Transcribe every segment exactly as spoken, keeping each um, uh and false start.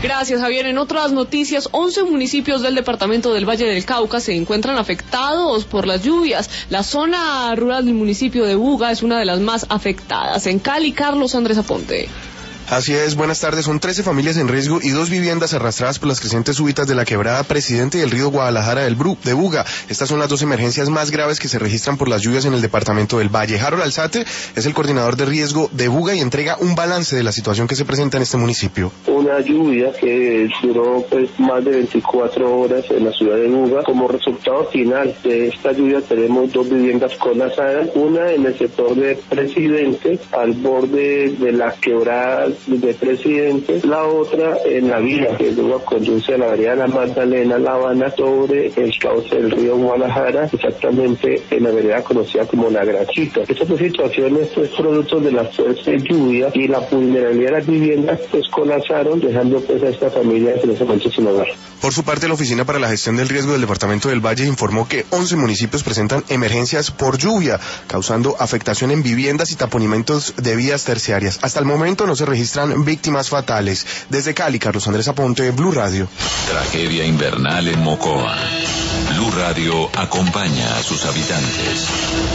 Gracias, Javier. En otras noticias, once municipios del departamento del Valle del Cauca se encuentran afectados por las lluvias. La zona rural del municipio de Buga es una de las más afectadas. En Cali, Carlos Andrés Aponte. Así es, buenas tardes. Son trece familias en riesgo y dos viviendas arrastradas por las crecientes súbitas de la quebrada Presidente y el río Guadalajara del Bru, de Buga. Estas son las dos emergencias más graves que se registran por las lluvias en el departamento del Valle. Harold Alzate es el coordinador de riesgo de Buga y entrega un balance de la situación que se presenta en este municipio. Una lluvia que duró pues más de veinticuatro horas en la ciudad de Buga. Como resultado final de esta lluvia tenemos dos viviendas colapsadas, una en el sector de Presidente, al borde de la quebrada de Presidente, la otra en la vía que luego conduce a la vereda La Magdalena, La Habana, sobre el cauce del río Guadalajara, exactamente en la vereda conocida como La Grachita. Estas dos situaciones pues producto de la fuerte lluvia y la vulnerabilidad de las viviendas pues colapsaron, dejando pues a estas familias en ese momento sin hogar. Por su parte, la Oficina para la Gestión del Riesgo del Departamento del Valle informó que once municipios presentan emergencias por lluvia, causando afectación en viviendas y taponimentos de vías terciarias. Hasta el momento no se registran víctimas fatales. Desde Cali, Carlos Andrés Aponte, Blue Radio. Tragedia invernal en Mocoa. Blue Radio acompaña a sus habitantes.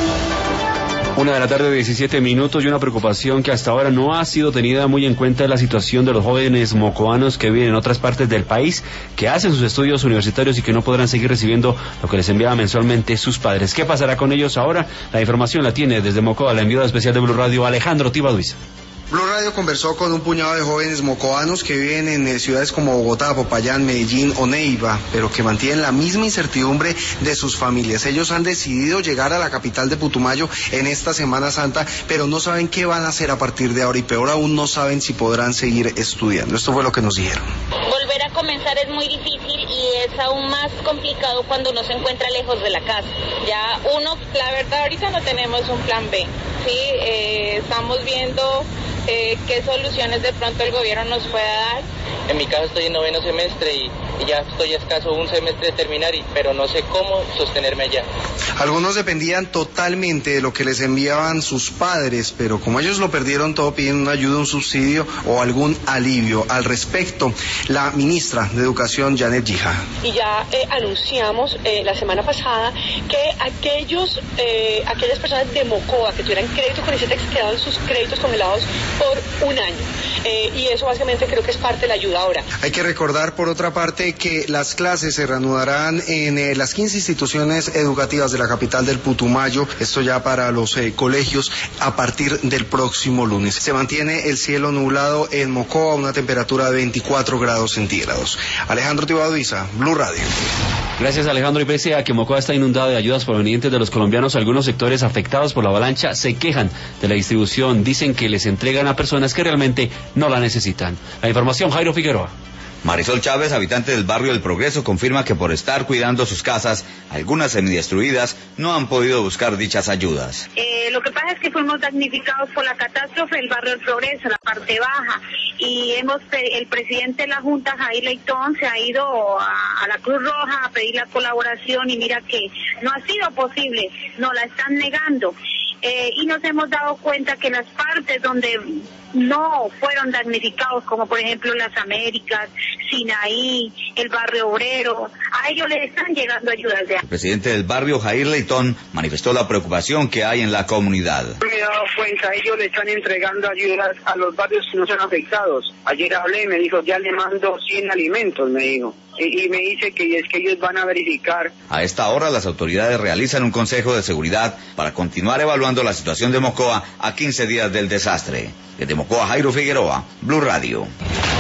Una de la tarde, diecisiete minutos, y una preocupación que hasta ahora no ha sido tenida muy en cuenta es la situación de los jóvenes mocoanos que viven en otras partes del país, que hacen sus estudios universitarios y que no podrán seguir recibiendo lo que les enviaba mensualmente sus padres. ¿Qué pasará con ellos ahora? La información la tiene desde Mocoa la enviada especial de Blue Radio, Alejandro Tibaduiza. Blue Radio conversó con un puñado de jóvenes mocoanos que viven en eh, ciudades como Bogotá, Popayán, Medellín o Neiva, pero que mantienen la misma incertidumbre de sus familias. Ellos han decidido llegar a la capital de Putumayo en esta Semana Santa, pero no saben qué van a hacer a partir de ahora y peor aún no saben si podrán seguir estudiando. Esto fue lo que nos dijeron. Volver a comenzar es muy difícil y es aún más complicado cuando uno se encuentra lejos de la casa. Ya uno, la verdad, ahorita no tenemos un plan B, ¿sí? Eh, estamos viendo Eh, qué soluciones de pronto el gobierno nos pueda dar. En mi caso estoy en noveno semestre y, y ya estoy a escaso un semestre de terminar, y, pero no sé cómo sostenerme allá. Algunos dependían totalmente de lo que les enviaban sus padres, pero como ellos lo perdieron todo, piden una ayuda, un subsidio o algún alivio. Al respecto, la ministra de Educación, Janet Gija. Y ya eh, anunciamos eh, la semana pasada que aquellos, eh, aquellas personas de Mocoa que tuvieran crédito con ICETEX quedaban sus créditos congelados por un año, eh, y eso básicamente creo que es parte de la ayuda ahora. Hay que recordar, por otra parte, que las clases se reanudarán en eh, las quince instituciones educativas de la capital del Putumayo, esto ya para los eh, colegios, a partir del próximo lunes. Se mantiene el cielo nublado en Mocoa, una temperatura de veinticuatro grados centígrados. Alejandro Tibaduiza, Blue Radio. Gracias, Alejandro. Y pese a que Mocoa está inundado de ayudas provenientes de los colombianos, algunos sectores afectados por la avalancha se quejan de la distribución. Dicen que les entregan a personas que realmente no la necesitan. La información, Jairo Figueroa. Marisol Chávez, habitante del barrio del Progreso, confirma que por estar cuidando sus casas, algunas semidestruidas, no han podido buscar dichas ayudas. Eh, lo que pasa es que fuimos damnificados por la catástrofe del barrio del Progreso, la parte baja, y hemos el presidente de la Junta, Jair Leitón, se ha ido a, a la Cruz Roja a pedir la colaboración y mira que no ha sido posible, nos la están negando. Eh, y nos hemos dado cuenta que las partes donde no fueron damnificados, como por ejemplo las Américas, Sinaí, el barrio obrero, a ellos les están llegando ayudas de... El presidente del barrio, Jair Leitón, manifestó la preocupación que hay en la comunidad. Me he dado cuenta, ellos le están entregando ayudas a los barrios que no son afectados. Ayer hablé y me dijo, ya le mando cien alimentos, me dijo. Y, y me dice que es que ellos van a verificar. A esta hora las autoridades realizan un consejo de seguridad para continuar evaluando la situación de Mocoa a quince días del desastre. Desde Mocoa, Jairo Figueroa, Blue Radio.